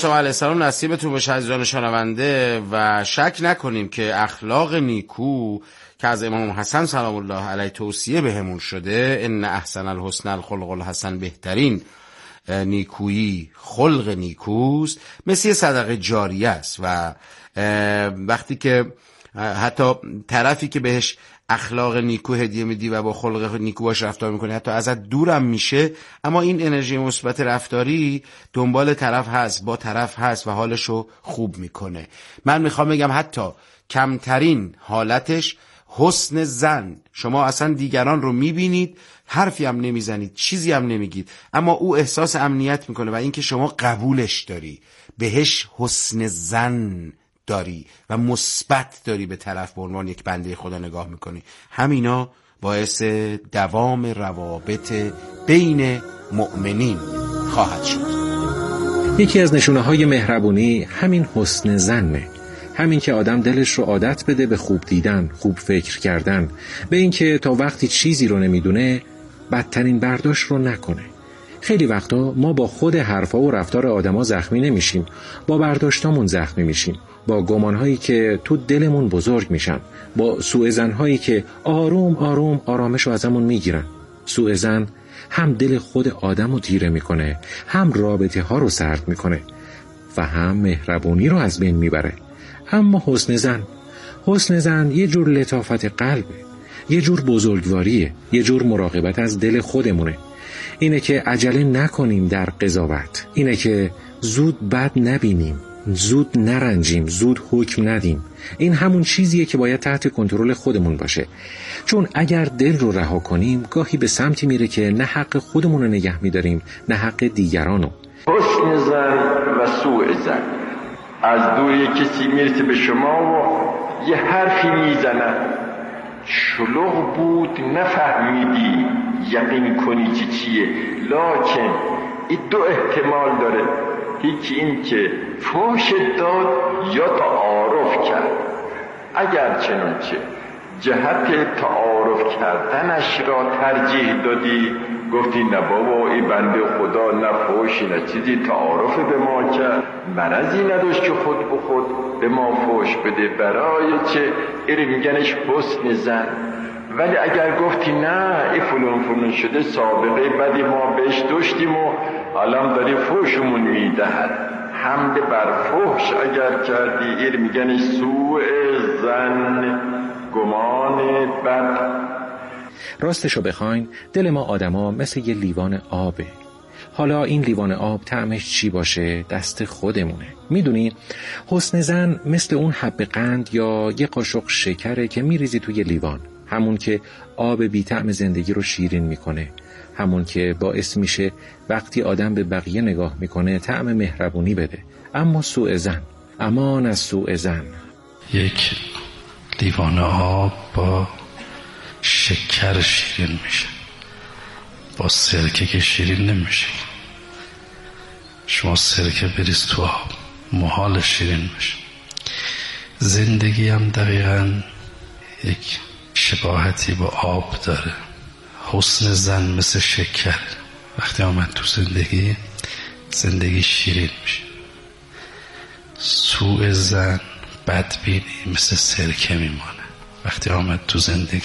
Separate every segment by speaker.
Speaker 1: مصطفی علیه السلام نصیبتون بشه عزیزان شنونده. و شک نکنیم که اخلاق نیکو که از امام حسن سلام الله علیه توصیه بهمون شده، ان احسن الحسن الخلق الحسن، بهترین نیکویی خلق نیکوست، مثل صدقه جاریه است. و وقتی که حتی طرفی که بهش اخلاق نیکو هدیه میدی و با خلق نیکو باش رفتار میکنی، حتی ازت دورم میشه، اما این انرژی مثبت رفتاری دنبال طرف هست، با طرف هست و حالشو خوب میکنه. من میخوام بگم حتی کمترین حالتش حسن ظن. شما اصلا دیگران رو میبینید، حرفی هم نمیزنید، چیزی هم نمیگید، اما او احساس امنیت میکنه و اینکه شما قبولش داری، بهش حسن ظن داری و مثبت داری به طرف به عنوان یک بنده خدا نگاه میکنی، همینا باعث دوام روابط بین مؤمنین خواهد شد.
Speaker 2: یکی از نشونه‌های مهربونی همین حسن ظنه، همین که آدم دلش رو عادت بده به خوب دیدن، خوب فکر کردن، به این که تا وقتی چیزی رو نمیدونه بدترین برداشت رو نکنه. خیلی وقتا ما با خود حرفا و رفتار آدما زخمی نمیشیم، با برداشتامون زخمی میشیم، با گمانهایی که تو دلمون بزرگ میشن، با سوء ظن‌هایی که آروم آروم آرامش رو ازمون میگیرن. سوء ظن هم دل خود آدمو تیره میکنه، هم رابطه ها رو سرد میکنه و هم مهربونی رو از بین میبره. اما حسن ظن یه جور لطافت قلبه، یه جور بزرگواریه، یه جور مراقبت از دل خودمونه. اینه که عجله نکنیم در قضاوت، اینه که زود بد نبینیم، زود نرنجیم، زود حکم ندیم. این همون چیزیه که باید تحت کنترل خودمون باشه، چون اگر دل رو رها کنیم گاهی به سمتی میره که نه حق خودمون رو نگه میداریم نه حق دیگرانو.
Speaker 3: حسن ظن و سوء ظن، از دور یک کسی میرسه به شما و یه حرفی میزنه، شلوغ بود نفهمیدی یقین کنی چیه، لکن این دو احتمال داره، یکی این که فحش داد یا تعارف کرد. اگر چنانچه جهت تعارف کردنش را ترجیح دادی، گفتی نه بابا این بنده خدا نه فحشی نه چیزی، تعارف به ما کرد، مرضی نداشت که خود به خود به ما فحش بده، برای چه؟ این میگنش حسن ظن. ولی اگر گفتی نه این فلان شده، سابقه بدی ما بهش داشتیم و الان داری فحشمون میدهد، حمله بر فحش اگر کردی، این میگنش سوء ظن، گمان بد.
Speaker 2: راستشو بخواین دل ما آدما مثل یه لیوان آبه. حالا این لیوان آب طعمش چی باشه دست خودمونه. میدونی حسن ظن مثل اون حب قند یا یه قاشق شکره که میریزی توی لیوان، همون که آب بی طعم زندگی رو شیرین میکنه، همون که باعث میشه وقتی آدم به بقیه نگاه میکنه طعم مهربونی بده. اما سوء ظن، امان از سوء ظن.
Speaker 4: یک لیوان آب با شکر شیرین میشه، با سرکه که شیرین نمیشه. شما سرکه بریز تو آب، محال شیرین میشه. زندگی هم دقیقاً یک شباهتی با آب داره. حسن ظن مثل شکر، وقتی آمد تو زندگی شیرین میشه. سوء ظن، بدبینی مثل سرکه میمانه، وقتی آمد تو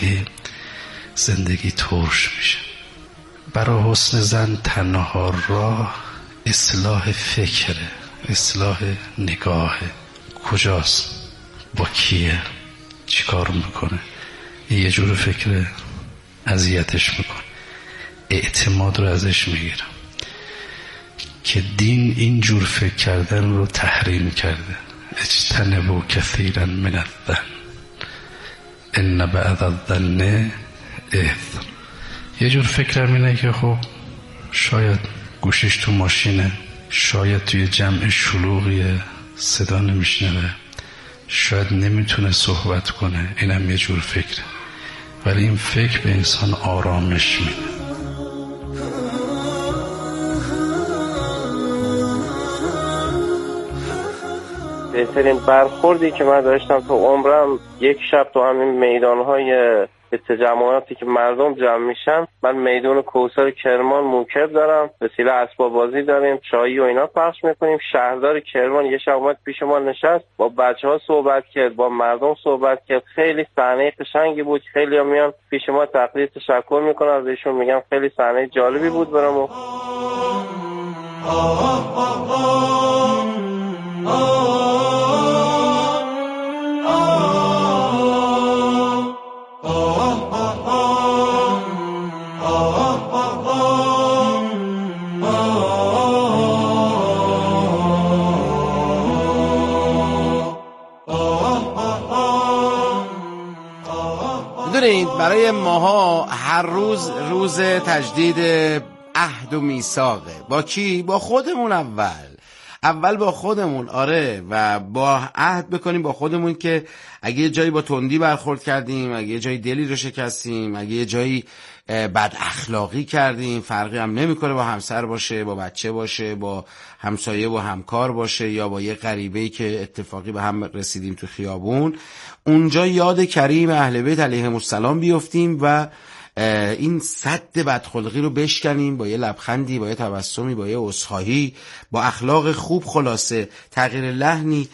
Speaker 4: زندگی ترش میشه. برای حسن ظن تنها راه اصلاح فکره، اصلاح نگاهه. کجاست؟ با کیه؟ چی کار میکنه؟ یه جور فکره اذیتش میکنه، اعتماد رو ازش میگیرم که دین این جور فکر کردن رو تحریم کرده. اجتنبوا کثیرا من الظن ان بعض الظن اثم. یه جور فکرم اینه که خب شاید گوشش تو ماشینه، شاید توی جمع شلوغیه صدا نمیشنوه، شاید نمیتونه صحبت کنه، اینم یه جور فکره، ولی این فکر به انسان آرامش میده.
Speaker 5: بهترین برخوردی که من داشتم تو عمرم یک شب تو همین میدانهای به تجمعاتی که مردم جمع میشن، من میدون کوثر کرمان موکب دارم، وسیله اسباب بازی داریم، چایی و اینا پخش میکنیم. شهردار کرمان یه شب اومد پیش ما نشست، با بچه‌ها صحبت کرد، با مردم صحبت کرد. خیلی صحنه قشنگی بود. خیلی‌ها میان پیش ما تقدیر تشکر میکنن از ایشون، میگم خیلی صحنه جالبی بود برامون.
Speaker 1: برای ماها هر روز روز تجدید عهد و میثاقه. با کی؟ با خودمون. اول با خودمون. آره، و با عهد بکنیم با خودمون که اگه یه جایی با تندی برخورد کردیم، اگه یه جایی دلی رو شکستیم، اگه یه جایی بد اخلاقی کردیم، فرقی هم نمیکنه با همسر باشه، با بچه باشه، با همسایه و همکار باشه، یا با یه غریبه‌ای که اتفاقی به هم رسیدیم تو خیابون، اونجا یاد کریم اهل بیت علیهم السلام بیافتیم و این سد بدخلقی رو بشکنیم با یه لبخندی، با یه تبسمی، با یه عذرخواهی، با اخلاق خوب، خلاصه تغییر لحنی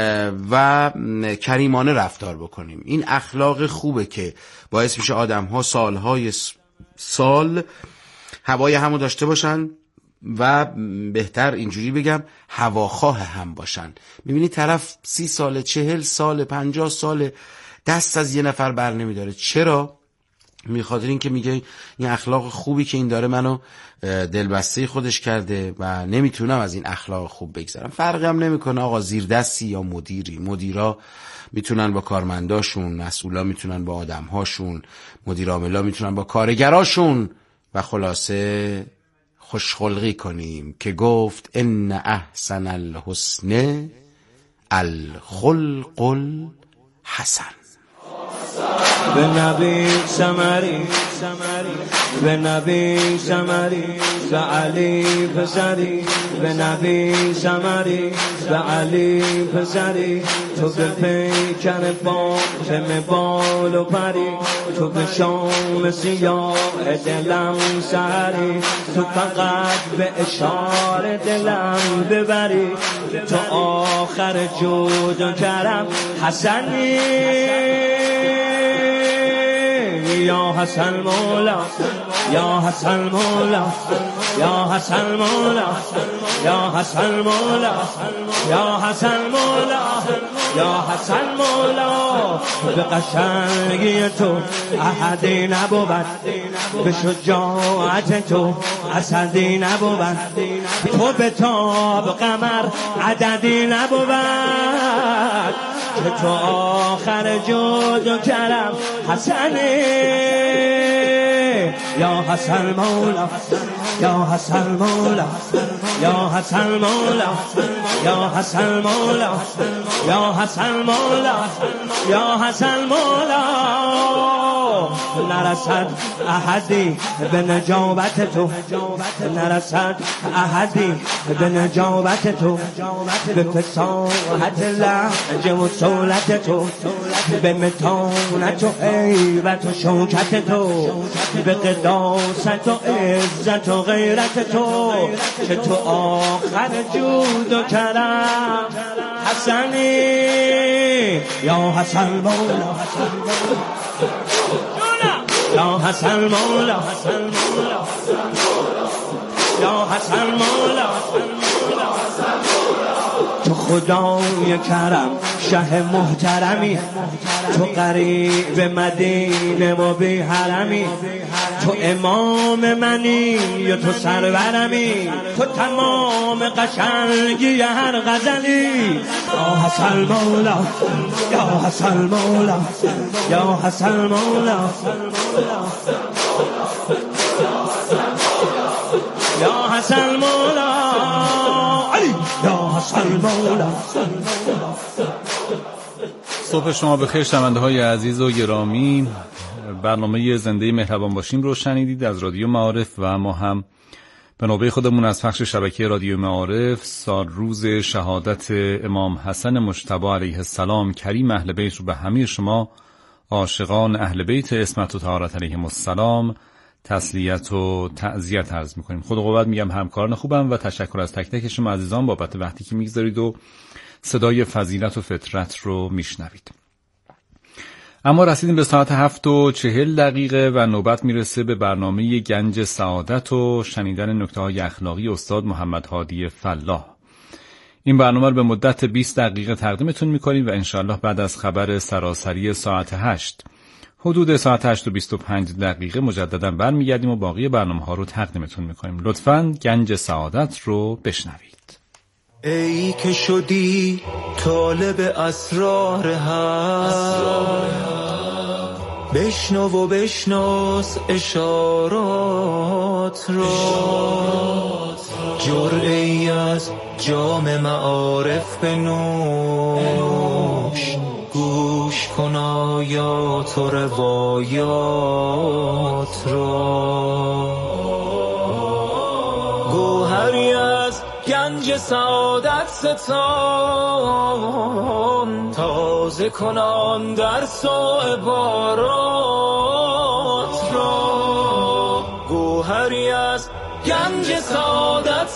Speaker 1: و کریمانه رفتار بکنیم. این اخلاق خوبه که باعث میشه آدم‌ها سالهای سال هوای همو داشته باشن و بهتر اینجوری بگم هواخواه هم باشن. میبینی طرف 30 ساله، 40 ساله، 50 ساله دست از یه نفر بر نمیداره. چرا؟ میخاطر این که میگه این اخلاق خوبی که این داره منو دلبسته خودش کرده و نمیتونم از این اخلاق خوب بگذرم. فرقی هم نمیکنه آقا زیر دستی یا مدیری. مدیرا میتونن با کارمنداشون، مسئولا میتونن با آدمهاشون، مدیر عاملا میتونن با کارگراشون. و خلاصه خوشخلقی کنیم که گفت ان احسن الحسن الخلق الحسن.
Speaker 6: به نبی سمری به نبی سمری به علی پسری به نبی سمری به علی پسری تو به پیکر فاطمه بال و پری تو به شام سیاه دلم سری تو فقط به اشاره دلم ببری تو آخر جود و کرم حسنی یا حسن مولا یا حسن مولا یا حسن مولا یا حسن مولا یا حسن مولا یا حسن مولا به قشنگی تو احدی نبود، به شجاعت تو اسدی نبود، تو به تاب قمر عددی نبود که تو آخر جود و کرم حسنی یا حسن مولا یا حسن مولا یا حسن مولا یا حسن مولا یا حسن مولا یا حسن مولا نرسد احدی به نجابت تو، نرسد احدی به نجابت تو، به فصاحت لهجه و صولت تو، به متانت و هیبت و شوکت تو، به قداست و عزت و غیرت تو که تو آخر جود و کرم حسنی یا حسن مولا یا حسن مولا یا حسن مولا تو خدای کرم شه محترمی، تو قریب مدینه و بی حرمی، تو امام منی و تو سرورمی، تو تمام قشنگی هر غزلی یا حسن مولا یا حسن مولا یا حسن مولا یا حسن مولا علی یا حسن مولا.
Speaker 7: صبح شما بخیر شنونده های عزیز و گرامی، برنامه زنده مهربان باشیم رو شنیدید از رادیو معارف و ما هم به نوبه خودمون از پخش شبکه رادیو معارف سال روز شهادت امام حسن مجتبی علیه السلام کریم اهل بیت رو به همه شما عاشقان اهل بیت عصمت و طهارت علیهم السلام تسلیت و تعزیت عرض میکنیم. خود قوت میگم همکاران خوبم و تشکر از تک تک شما عزیزان بابت وقتی که میگذارید و صدای فضیلت و فطرت رو میشنوید. اما رسیدیم به ساعت 7:40 و نوبت میرسه به برنامه گنج سعادت و شنیدن نکته‌های اخلاقی استاد محمد هادی فلاح. این برنامه رو به مدت 20 دقیقه تقدیمتون میکنیم و انشاءالله بعد از خبر سراسری ساعت 8 حدود ساعت 8:25 مجددا برمیگردیم و باقی برنامه ها رو تقدیمتون میکنیم. لطفاً گنج سعادت رو بشنوید.
Speaker 8: ای که شدی طالب اسرار حق، بشنو و بشناس اشارات را، جرعه‌ای از جام معارف بنوش، گوش کن آیات و روایات را، گوهری از گنج سعادت ستان، تازه کنان درس و عبارات را، گوهری از گنج سعادت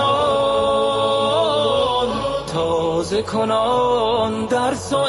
Speaker 8: ستان، تازه کنان درس و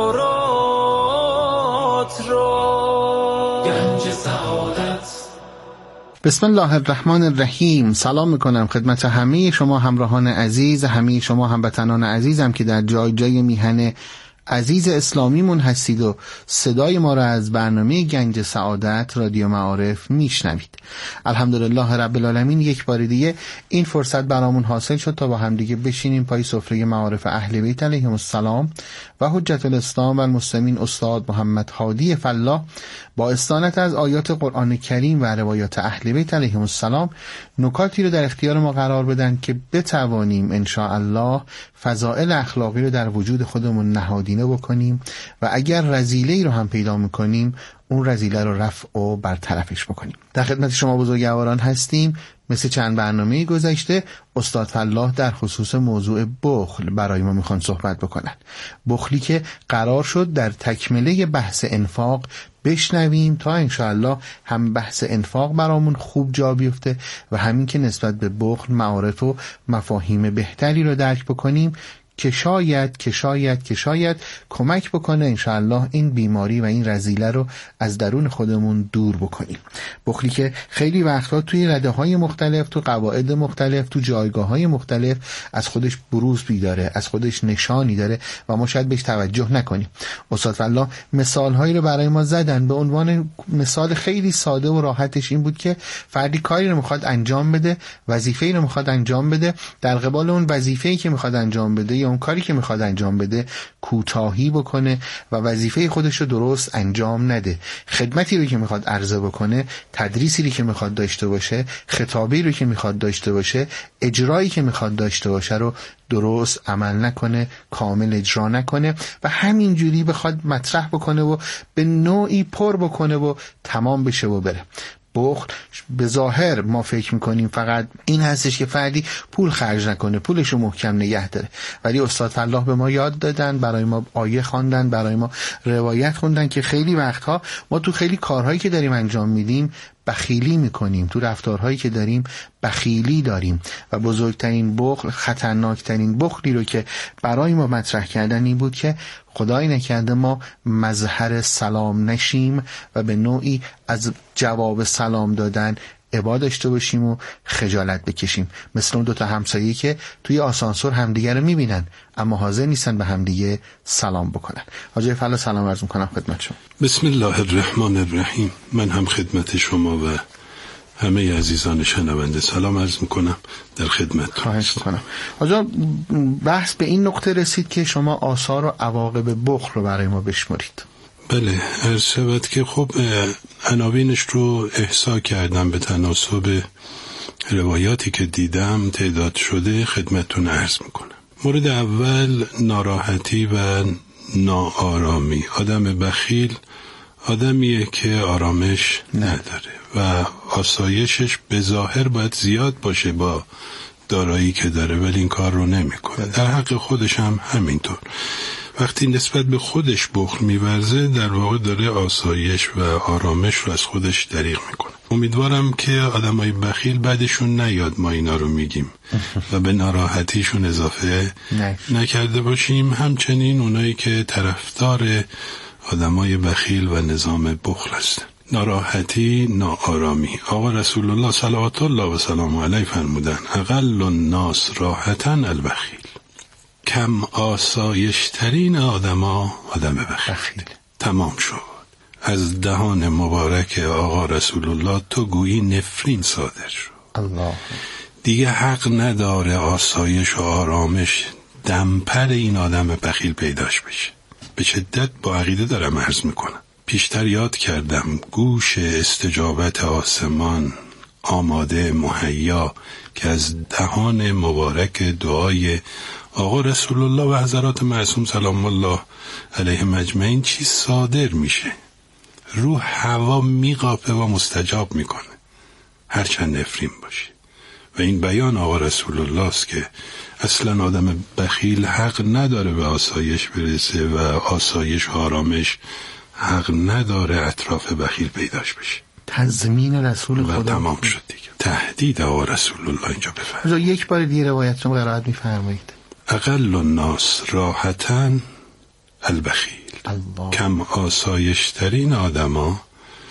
Speaker 8: عبارات را. گنج سعادت.
Speaker 9: بسم الله الرحمن الرحیم. سلام میکنم خدمت همه شما همراهان عزیز، همه شما هموطنان عزیزم که در جای جای میهن عزیز اسلامیمون هستید و صدای ما را از برنامه گنج سعادت رادیو معارف میشنوید. الحمدلله رب العالمین یک بار دیگه این فرصت برامون حاصل شد تا با همدیگه بشینیم پای سفره معارف اهل بیت علیهم السلام و حجت الاسلام و المسلمین استاد محمد هادی فلاح با استانت از آیات قرآن کریم و روایات اهل بیت علیهم السلام نکاتی رو در اختیار ما قرار بدن که بتوانیم ان شاء الله فضائل اخلاقی رو در وجود خودمون نهادینه بکنیم و اگر رذیله‌ای رو هم پیدا میکنیم اون رذیله رو رفع و برطرفش بکنیم. در خدمت شما بزرگواران هستیم. مثل چند برنامه گذشته استاد فلاح در خصوص موضوع بخل برای ما میخوان صحبت بکنن. بخلی که قرار شد در تکمله بحث انفاق بشنویم تا انشاءالله هم بحث انفاق برامون خوب جا بیفته و همین که نسبت به بخل معارف و مفاهیم بهتری رو درک بکنیم که شاید کمک بکنه انشاءالله این بیماری و این رذیله رو از درون خودمون دور بکنیم. بخلی که خیلی وقتا توی رده‌های مختلف، تو قواعد مختلف، تو جایگاه‌های مختلف از خودش بروز داره، از خودش نشانی داره و ما شاید بهش توجه نکنیم. استاد فلاح مثال‌هایی رو برای ما زدن. به عنوان مثال خیلی ساده و راحتش این بود که فردی کاری رو میخواد انجام بده، وظیفه‌ای رو میخواد انجام بده، در قبال اون وظیفه‌ای که میخواد انجام بده یا اون کاری که میخواد انجام بده کوتاهی بکنه و وظیفه خودش رو درست انجام نده. خدمتی رو که میخواد عرضه بکنه، تدریسی رو که میخواد داشته باشه، خطابی رو که میخواد داشته باشه، اجرایی که میخواد داشته باشه رو درست عمل نکنه، کامل اجرا نکنه و همینجوری بخواد مطرح بکنه و به نوعی پر بکنه و تمام بشه و بره. بخل به ظاهر ما فکر میکنیم فقط این هستش که فردی پول خرج نکنه، پولشو محکم نگه داره، ولی استاد فلاح به ما یاد دادن، برای ما آیه خواندن، برای ما روایت خوندن که خیلی وقتها ما تو خیلی کارهایی که داریم انجام میدیم بخیلی میکنیم، تو رفتارهایی که داریم بخیلی داریم و بزرگترین بخل، خطرناکترین بخلی رو که برای ما مطرح کردن این بود که خدای نکرده ما مظهر سلام نشیم و به نوعی از جواب سلام دادن ابا داشته باشیم و خجالت بکشیم، مثل اون دوتا همسایه‌ای که توی آسانسور همدیگه رو میبینن اما حاضر نیستن به همدیگه سلام بکنن. حاجی فلاح سلام عرض میکنم خدمت شما.
Speaker 10: بسم الله الرحمن الرحیم. من هم خدمت شما و همه عزیزان شنونده سلام عرض میکنم، در خدمت.
Speaker 9: خواهش میکنم. حاجی بحث به این نقطه رسید که شما آثار و عواقب بخل رو برای ما بشمرید.
Speaker 10: بله، عرض شود که خب عناوینش رو احصا کردم به تناسب روایاتی که دیدم تعداد شده خدمتتون عرض میکنم. مورد اول ناراحتی و ناآرامی. آدم بخیل آدمیه که آرامش نداره و آسایشش به ظاهر باید زیاد باشه با دارایی که داره ولی این کار رو نمیکنه. در حق خودش هم همینطور. وقتی نسبت به خودش بخل می‌ورزه در واقع داره آسایش و آرامش رو از خودش دریغ میکنه. امیدوارم که آدمای بخیل بعدشون نیاد ما اینا رو میگیم و به ناراحتیشون اضافه نکرده باشیم. همچنین اونایی که طرفدار آدمای بخیل و نظام بخل هستن. ناراحتی، ناآرامی. آقا رسول الله صلوات الله و سلام علیه فرمودن اقل الناس راحتاً البخیل. کم آسایشترین آدما آدم بخیل. تمام شد. از دهان مبارک آقا رسول الله تو گویی نفرین صادر شد. الله. دیگه حق نداره آسایش و آرامش دمپر این آدم بخیل پیداش بشه. به شدت با عقیده دارم عرض میکنم. پیشتر یاد کردم گوش استجابت آسمان آماده مهیا که از دهان مبارک دعای آقا رسول الله و حضرات معصوم سلام الله علیهم اجمعین چی صادر میشه. روح هوا میقاپه و مستجاب میکنه هرچند نفرین باشه. و این بیان آقا رسول الله است که اصلا آدم بخیل حق نداره به آسایش برسه و آسایش و آرامش حق نداره اطراف بخیل پیداش بشه.
Speaker 9: تضمین رسول خدا.
Speaker 10: و تمام شد دیگه. تهدید آقا رسول الله اینجا بفرمایید.
Speaker 9: یک بار دیگه روایت رو قرائت می‌فرمایید.
Speaker 10: اقل الناس راحتاً البخیل. کم آسایشترین آدما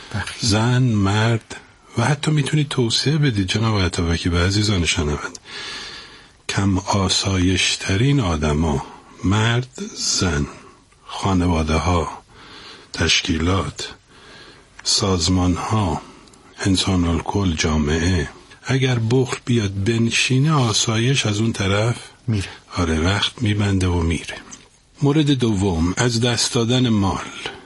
Speaker 10: زن، مرد و حتی میتونید توصیه بدید جناب عطابکی به عزیزان شنونده. کم آسایشترین آدما مرد، زن، خانواده ها، تشکیلات، سازمان ها، انسان الکل، جامعه. اگر بخل بیاد بنشینه آسایش از اون طرف
Speaker 9: میره.
Speaker 10: آره وقت میبنده و میره. مورد دوم از دست دادن مال.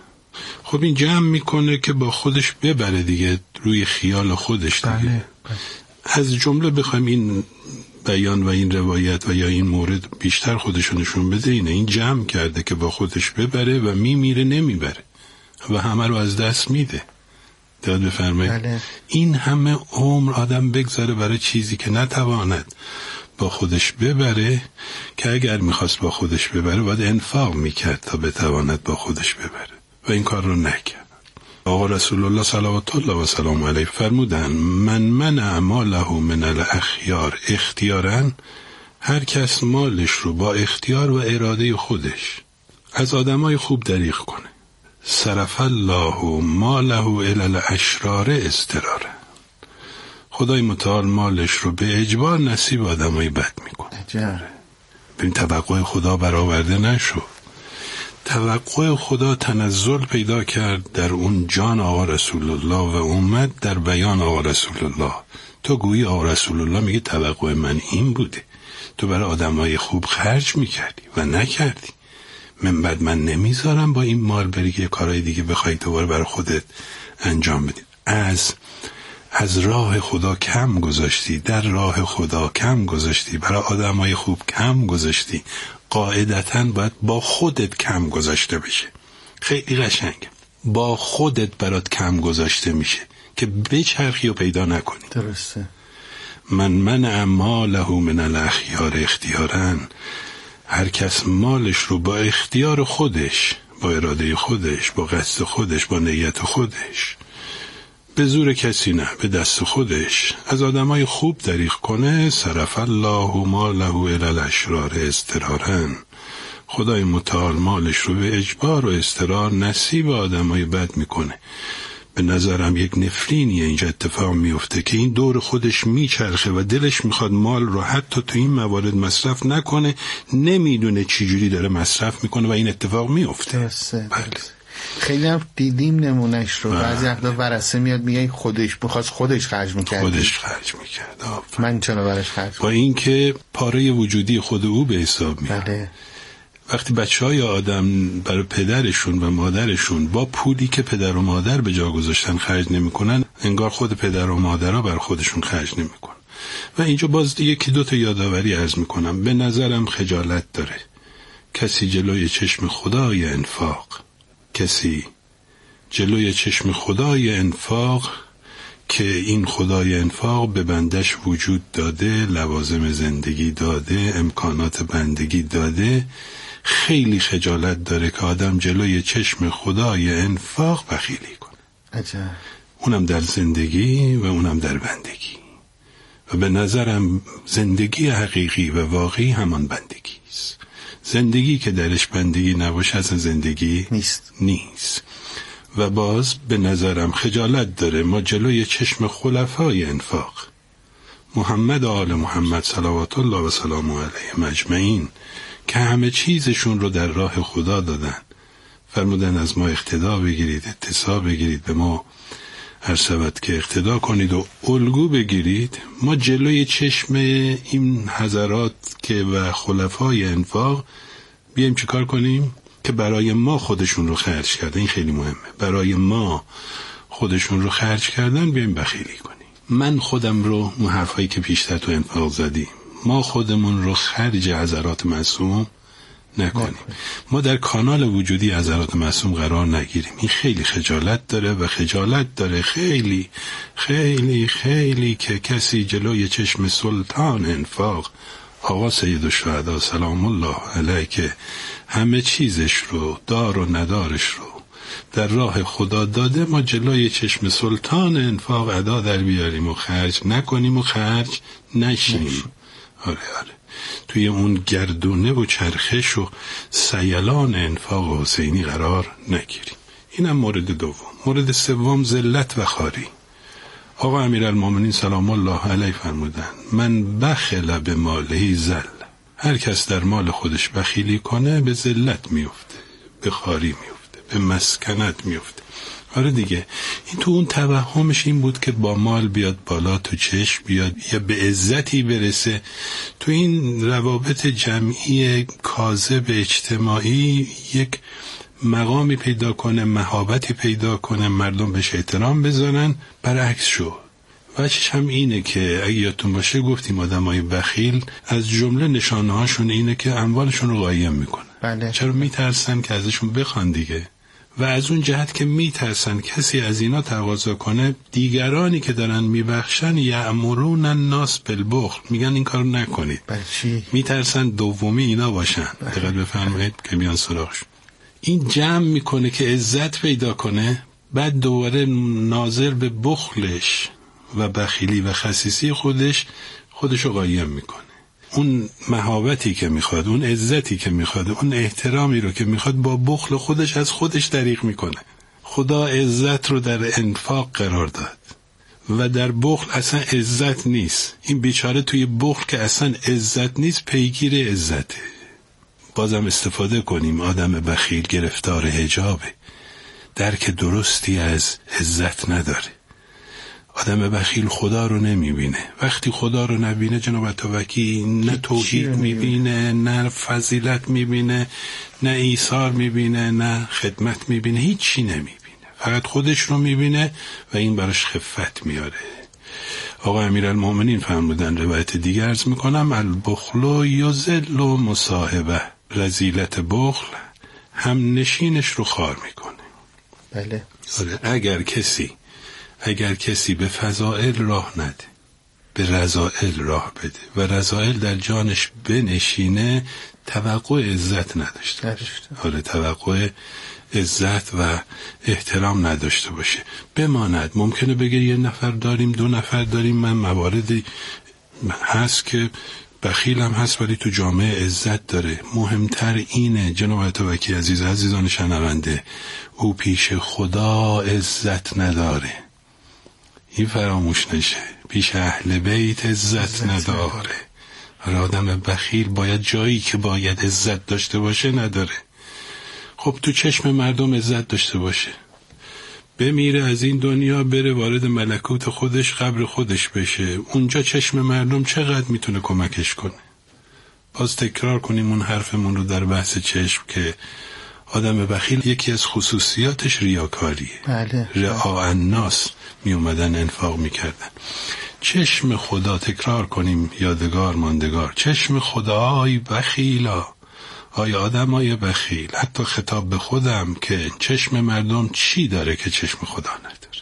Speaker 10: خب این جمع میکنه که با خودش ببره دیگه روی خیال خودش دیگه.
Speaker 9: بله.
Speaker 10: از جمله بخوایم این بیان و این روایت و یا این مورد بیشتر خودشو نشون بده اینه. این جمع کرده که با خودش ببره و میمیره نمیبره و همه رو از دست میده. داد بفرمایید.
Speaker 9: بله.
Speaker 10: این همه عمر آدم بگذاره برای چیزی که نتواند با خودش ببره، که اگر میخواست با خودش ببره باید انفاق میکرد تا بتواند با خودش ببره و این کار رو نکرد. آقا رسول الله صلوات الله و سلام علیه فرمودن من منع ماله من الاخیار اختیاراً، هر کس مالش رو با اختیار و اراده خودش از آدمای خوب دریغ کنه، صرف الله ماله الی الاشرار استرارا، خدای متعال مالش رو به اجبار نصیب آدمای بد میکنه. ببین توقع خدا برآورده نشد. توقع خدا تنزل پیدا کرد در اون جان آقا رسول الله و اومد در بیان آقا رسول الله. تو گویی آقا رسول الله میگه توقع من این بوده، تو برای آدمای خوب خرج میکردی و نکردی، من بعد من نمیذارم با این مال بری که کارهای دیگه بخوای دوباره برای خودت انجام بدی. از راه خدا کم گذاشتی، در راه خدا کم گذاشتی، برای آدمای خوب کم گذاشتی، قاعدتاً باید با خودت کم گذاشته بشه. خیلی قشنگه. با خودت برات کم گذاشته میشه که بچرخی و پیدا نکنی.
Speaker 9: درسته.
Speaker 10: من منع ماله من الاخیار اختیاراً، هر کس مالش رو با اختیار خودش، با اراده خودش، با قصد خودش، با نیت خودش، به زور کسی نه، به دست خودش از آدمای خوب دریغ کنه، صرف الله ماله الی الاشرار استرارا، خدای متعال مالش رو به اجبار و استرار نصیب آدمای بد میکنه. به نظرم یک نفرینیه اینجا اتفاق میفته که این دور خودش میچرخه و دلش میخواد مال رو حتی تو این موارد مصرف نکنه، نمیدونه چی جوری داره مصرف میکنه و این اتفاق میفته.
Speaker 9: بله. خیلی هم دیدیم نمونهش رو. بعضی وقتا ورثه میاد میگه خودش بخواست خودش خرج میکرد.
Speaker 10: خودش خرج میکرد.
Speaker 9: من چرا برش خرج؟
Speaker 10: با اینکه پاره وجودی خود او به حساب میاد.
Speaker 9: بله.
Speaker 10: وقتی بچهای آدم برای پدرشون و مادرشون با پولی که پدر و مادر به جا گذاشتن خرج نمیکنن، انگار خود پدر و مادرها برای خودشون خرج نمیکنن. و اینجا باز یکی دو تا یادآوری عرض میکنم. به نظرم خجالت داره کسی جلوی چشم خدای انفاق، کسی جلوی چشم خدای انفاق که این خدای انفاق به بندش وجود داده، لوازم زندگی داده، امکانات بندگی داده، خیلی خجالت داره که آدم جلوی چشم خدای انفاق بخیلی کنه.
Speaker 9: عجب.
Speaker 10: اونم در زندگی و اونم در بندگی. و به نظرم زندگی حقیقی و واقعی همان بندگی است. زندگی که درش بندگی نباشه اصلا زندگی نیست. و باز به نظرم خجالت داره ما جلوی چشم خلفای انفاق، محمد و آل محمد صلوات الله و سلامه علیهم اجمعین، که همه چیزشون رو در راه خدا دادن، فرمودن از ما اقتدا بگیرید، اتساع بگیرید، به ما هر شود که اقتدا کنید و الگو بگیرید. ما جلوی چشم این حضرات که و خلفای انفاق بیایم چی کار کنیم؟ که برای ما خودشون رو خرج کردن. این خیلی مهمه. برای ما خودشون رو خرج کردن بیایم بخیلی کنیم. من خودم رو اون حرفایی که پیشتر تو انفاق زدیم، ما خودمون رو خرج حضرات معصوم نکنیم. ما در کانال وجودی حضرات معصوم قرار نگیریم. این خیلی خجالت داره و خجالت داره خیلی خیلی خیلی که کسی جلوی چشم سلطان انفاق آقا سید الشهدا سلام الله علیه که همه چیزش رو دار و ندارش رو در راه خدا داده، ما جلوی چشم سلطان انفاق ادا در بیاریم و خرج نکنیم و خرج نشیم. آره توی اون گردونه و چرخش و سیلان انفاق حسینی قرار نگیریم. اینم مورد دوم. مورد سوم ذلت و خواری. آقا امیرالمومنین سلام الله علیه فرمودن من بخل به ماله ذل. هر کس در مال خودش بخیلی کنه به ذلت میفته، به خواری میفته، به مسکنت میفته. آره دیگه، این تو اون توهمش این بود که با مال بیاد بالا، تو چشم بیاد یا به عزتی برسه. تو این روابط جمعی کاذب اجتماعی یک مقامی پیدا کنه، مهابتی پیدا کنه، مردم بهش احترام بذارن. برعکس شد. وجهش هم اینه که اگه یادتون باشه گفتیم آدمای بخیل از جمله نشانه هاشون اینه که اموالشون رو قایم میکنن.
Speaker 9: بله.
Speaker 10: چرا؟ میترسن که ازشون بخوان دیگه. و از اون جهت که میترسن کسی از اینا تقاضا کنه، دیگرانی که دارن میبخشن یأمرون الناس بالبخل، میگن این کارو نکنید. میترسن دومی اینا باشن. دقت بفرمایید که بیان سراغش. این جمع میکنه که عزت پیدا کنه، بعد دوباره ناظر به بخلش و بخیلی و خسیسی خودشو قایم میکنه. اون مهابتی که میخواد، اون عزتی که میخواد، اون احترامی رو که میخواد با بخل خودش از خودش دریغ میکنه. خدا عزت رو در انفاق قرار داد و در بخل اصلا عزت نیست. این بیچاره توی بخل که اصلا عزت نیست پیگیر عزته. بازم استفاده کنیم. آدم بخیل گرفتار حجابه، درک درستی از عزت نداره. آدم بخیل خدا رو نمیبینه. وقتی خدا رو نبینه جناب عطاوکی نه توحید میبینه، نه فضیلت میبینه، نه ایثار میبینه، نه خدمت میبینه، هیچی نمیبینه. فقط خودش رو میبینه و این براش خفت میاره. آقا امیرالمومنین فرمودن، روایت دیگر عرض میکنم، البخل یذل مصاحبه. رذیلت بخل هم نشینش رو خار میکنه.
Speaker 9: بله.
Speaker 10: اگر کسی به فضائل راه نده، به رذائل راه بده و رذائل در جانش بنشینه، توقع عزت نداشته. آره، توقع عزت و احترام نداشته باشه. بماند. ممکنه بگه یه نفر داریم، 2 نفر داریم. من مواردی هست که بخیلم هست ولی تو جامعه عزت داره. مهمتر اینه جناب عطاوکی عزیزان شنونده، او پیش خدا عزت نداره. این فراموش نشه. پیش اهل بیت عزت نداره. آدم بخیل باید جایی که باید عزت داشته باشه نداره. خب تو چشم مردم عزت داشته باشه، بمیره از این دنیا، بره وارد ملکوت خودش، قبر خودش بشه. اونجا چشم مردم چقدر میتونه کمکش کنه. باز تکرار کنیم اون حرفمون رو در بحث چشم که آدم بخیل یکی از خصوصیاتش ریاکاریه.
Speaker 9: بله.
Speaker 10: رعاء الناس می اومدن انفاق میکردن. چشم خدا، تکرار کنیم یادگار ماندگار، چشم خدا آی بخیلا، آی آدم آی بخیل. حتی خطاب به خودم که چشم مردم چی داره که چشم خدا نداره.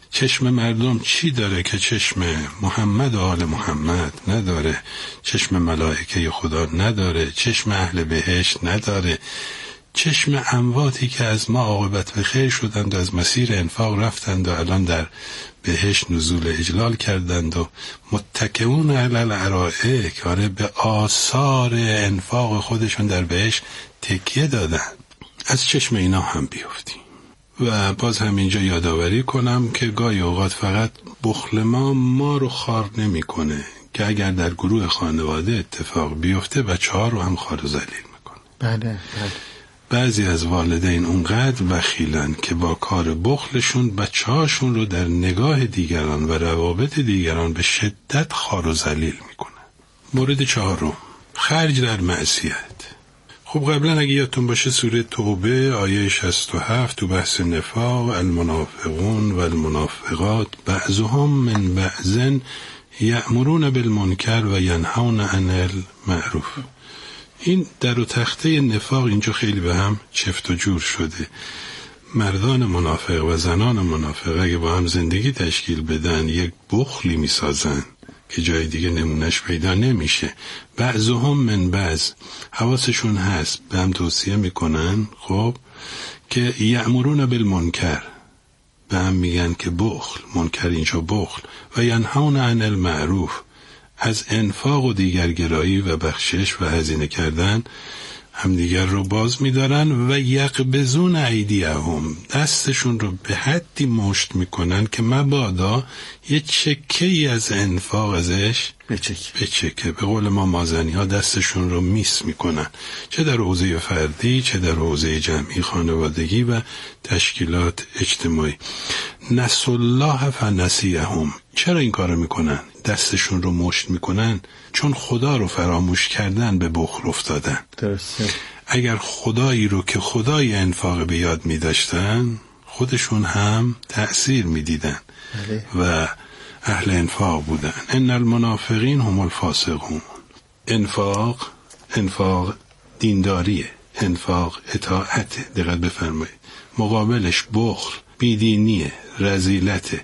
Speaker 10: چشم مردم چی داره که چشم محمد و آل محمد نداره؟ چشم ملائکه خدا نداره؟ چشم اهل بهشت نداره؟ چشم امواتی که از ما عاقبت به خیر شدند و از مسیر انفاق رفتند و الان در بهشت نزول اجلال کردند و متکئون علی الارائک، به آثار انفاق خودشون در بهشت تکیه دادند. از چشم اینا هم بیفتیم. و باز همینجا یادآوری کنم که گاهی اوقات فقط بخل ما رو خار نمی کنه، که اگر در گروه خانواده اتفاق بیفته بچه‌ها رو هم خار و ذلیل میکنه.
Speaker 9: بله.
Speaker 10: بعضی از والدین اونقدر بخیلن که با کار بخلشون بچه‌هاشون رو در نگاه دیگران و روابط دیگران به شدت خار و ذلیل میکنن. مورد 4، خرج در معصیت. خب قبلا اگه یادتون باشه سوره توبه آیه 67 تو بحث نفاق، المنافقون و المنافقات بعضهم من بعض یأمرون بالمنکر و ینهون عن المعروف. این در و تخته نفاق اینجا خیلی به هم چفت و جور شده. مردان منافق و زنان منافق اگه با هم زندگی تشکیل بدن یک بخلی میسازن که جای دیگه نمونش پیدا نمیشه. بعضهم من بعض، حواسشون هست، به هم توصیه میکنن خب که یأمرون بالمنکر، به هم میگن که بخل، منکر اینجا بخل، و ینهون عن المعروف، از انفاق و دیگرگرایی و بخشش و هزینه کردن همدیگر رو باز می‌دارن. و یقبضون ایدیهم، دستشون رو به حدی مشت میکنن که مبادا یه چکه‌ای از انفاق ازش بچکه. به قول ما مازنی ها دستشون رو میس میکنن، چه در حوزه فردی چه در حوزه جمعی، خانوادگی و تشکیلات اجتماعی. نسوا الله فنسیهم. چرا این کارو میکنن؟ دستشون رو مشت میکنن چون خدا رو فراموش کردن، به بخل افتادن.
Speaker 9: درسته.
Speaker 10: اگر خدایی رو که خدای انفاق به یاد میداشتن خودشون هم تأثیر میدیدن و اهل انفاق بودن. ان المنافقین هم الفاسقون. انفاق دینداریه، انفاق اطاعت. دقت بفرمایید. مقابلش بخل، بیدینیه، رذیلته،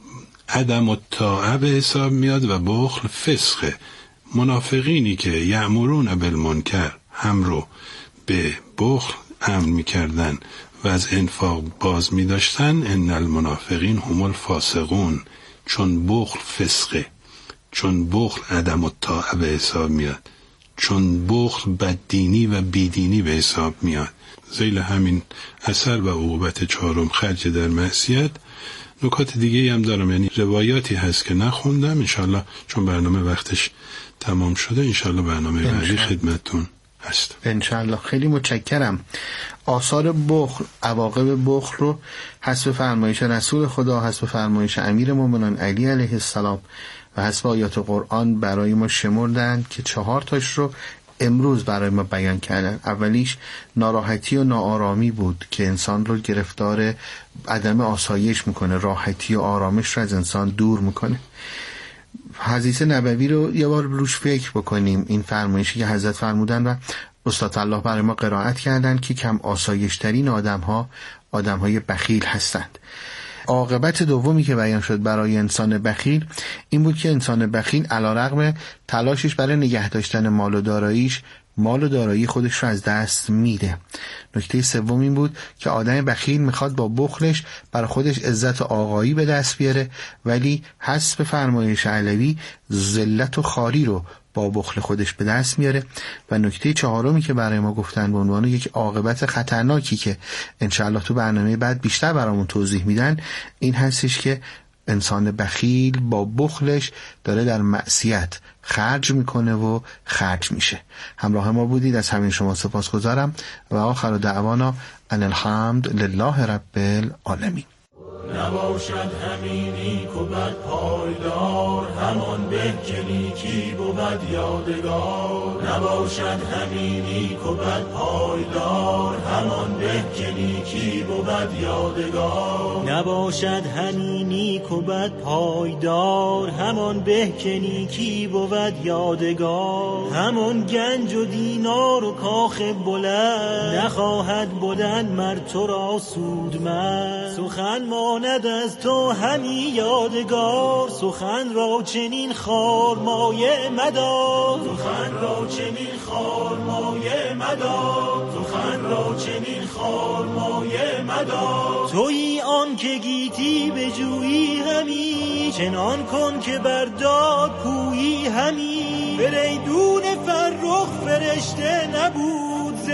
Speaker 10: عدم الطاعه به حساب میاد و بخل فسقه. منافقینی که یأمرون بالمنکر هم رو به بخل امر میکردن و از انفاق باز میداشتن. ان المنافقین هم الفاسقون. چون بخل فسقه، چون بخل عدم الطاعه به حساب میاد، چون بخل بددینی و بیدینی به حساب میاد. ذیل همین اثر و عقوبت 4 خرج در معصیت. نکات دیگه هم دارم، یعنی روایاتی هست که نخوندم، انشالله چون برنامه وقتش تمام شده انشالله برنامه بعدی خدمتتون هست.
Speaker 9: انشالله. خیلی متشکرم. آثار بخل، عواقب بخل رو حسب فرمایش رسول خدا، حسب فرمایش امیر مومنان علی علیه السلام و حسب آیات قرآن برای ما شمردن که 4 تاش رو امروز برای ما بیان کردن. اولیش ناراحتی و ناآرامی بود که انسان رو گرفتار عدم آسایش میکنه، راحتی و آرامش رو از انسان دور میکنه. حدیث نبوی رو یه بار روش فکر بکنیم. این فرمایشی که حضرت فرمودن و استاد الله برای ما قرائت کردن که کم آسایشترین آدم‌های بخیل هستند. عاقبت دومی که بیان شد برای انسان بخیل این بود که انسان بخیل علیرغم تلاشش برای نگه داشتن مال و دارایی خودش رو از دست میده. نکته سوم این بود که آدم بخیل میخواد با بخلش برای خودش عزت و آقایی به دست بیاره، ولی حسب فرمایش علوی ذلت و خواری رو با بخل خودش به دست میاره. و نکته 4 که برای ما گفتن به عنوان یک عاقبت خطرناکی که انشاءالله تو برنامه بعد بیشتر برامون توضیح میدن این هستش که انسان بخیل با بخلش داره در معصیت خرج میکنه و خرج میشه. همراه ما بودید، از همین شما سپاسگزارم و آخر دعوانا ان الحمد لله رب العالمین.
Speaker 6: نباشد همین نیک و بد پایدار، همان به که نیکی بود یادگار. نباشد همین نیک و بد پایدار، همان به که نیکی بود یادگار.
Speaker 8: نباشد همین نیک و بد پایدار، همان به که نیکی بود یادگار. همان گنج و دینار و کاخ بلند، نخواهد بودن مر تو را سودمند. سخن ما ماند از تو همی یادگار. سخن را چنین خارمایه مدار، سخن را چنین خارمایه مدار، سخن را چنین خارمایه مدار. تویی آن که گیتی به جویی همی، چنان کن که برداد پویی همی. فریدون فرخ فرشته نبود،